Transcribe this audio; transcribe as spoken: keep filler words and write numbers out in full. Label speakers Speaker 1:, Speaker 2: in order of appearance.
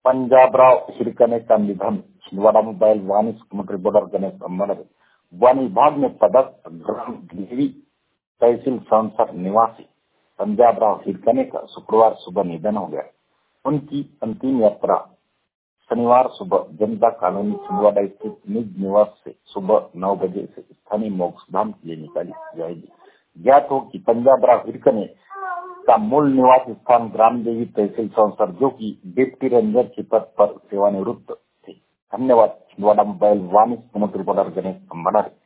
Speaker 1: पंजाबराव हिरकने का निधन। छिंदवाड़ा मोबाइल वाणिज्य मंत्री बॉर्डर गणेश अम्बड़। वन विभाग में पदस्थ ग्राम देवी तहसील सांसद निवासी पंजाबराव हिरकने का शुक्रवार सुबह निधन हो गया। उनकी अंतिम यात्रा शनिवार सुबह जनता कॉलोनी छिंदवाड़ा स्थित निज निवास से सुबह नौ बजे से स्थानीय मोक्षधाम के लिए निकाली जाएगी। ज्ञात हो कि पंजाबराव हिरकने का मूल निवास स्थान ग्राम देवी तहसील सांसद जो की डिप्टी रेंजर के पद पर सेवानिवृत्त थे। धन्यवाद। छिंदवाड़ा मोबाइल वाणिज्य मंत्री बॉर्डर गणेश अम्बड़।